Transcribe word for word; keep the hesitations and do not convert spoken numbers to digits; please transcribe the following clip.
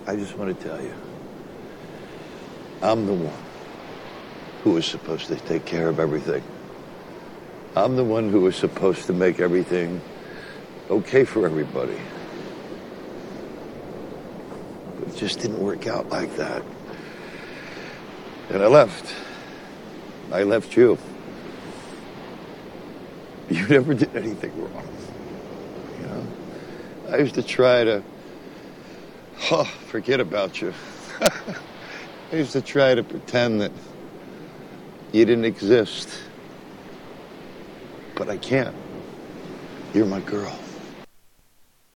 I just want to tell you, I'm the one who was supposed to take care of everything. I'm the one who was supposed to make everything okay for everybody. But it just didn't work out like that. And I left. I left you. You never did anything wrong. You know? I used to try to, oh, forget about you. I used to try to pretend that you didn't exist. But I can't. You're my girl.